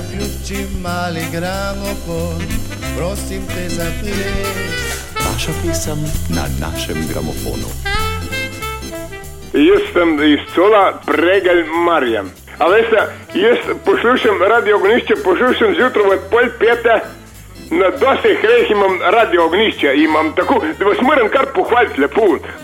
Zaključi mali gramofon, prosim te za ples. Vaša pesem na našem gramofonu. Jaz sem iz Cola Pregelj Marjan. A veste, jaz poslušam Radio Ognišče, poslušam zjutraj od 4:30. Na dosti hreh imam Radio Ognišče, imam tako, da vas moram kar pohvaliti lepo.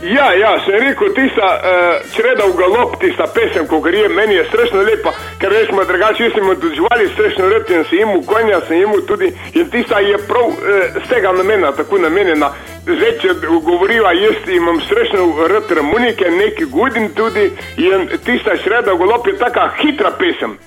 Ja, sem rekel, tista Čreda v galop, tista pesem, ko gre, meni je strašno lepa, ker rečemo drugače, jaz sem od živali strašno rad in sem imel konja, sem imel tudi, in tista je prav z tega namena, tako namenjena. Zdaj, če govoriva, jaz imam strašno rad harmonike, neki gudim tudi, in tista Čreda v galop je taka hitra pesem.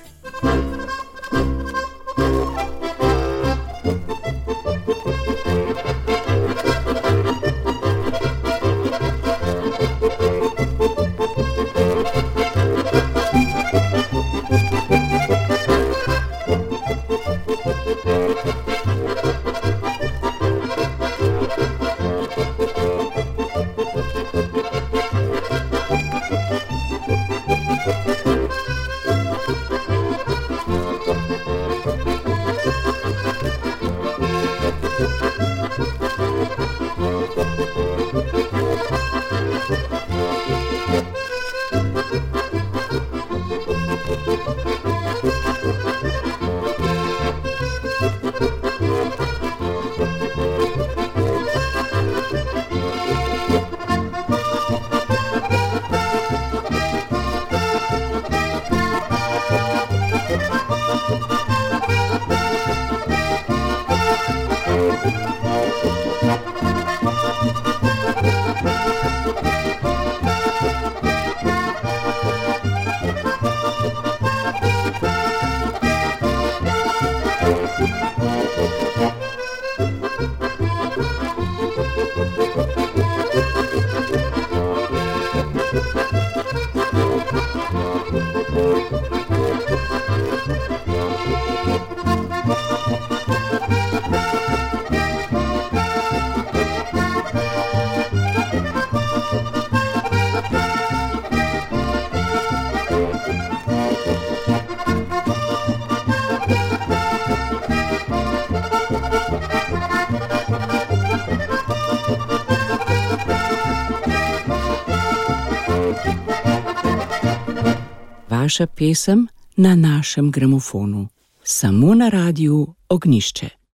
Vaša pesem na našem gramofonu, samo na Radiu Ognišče.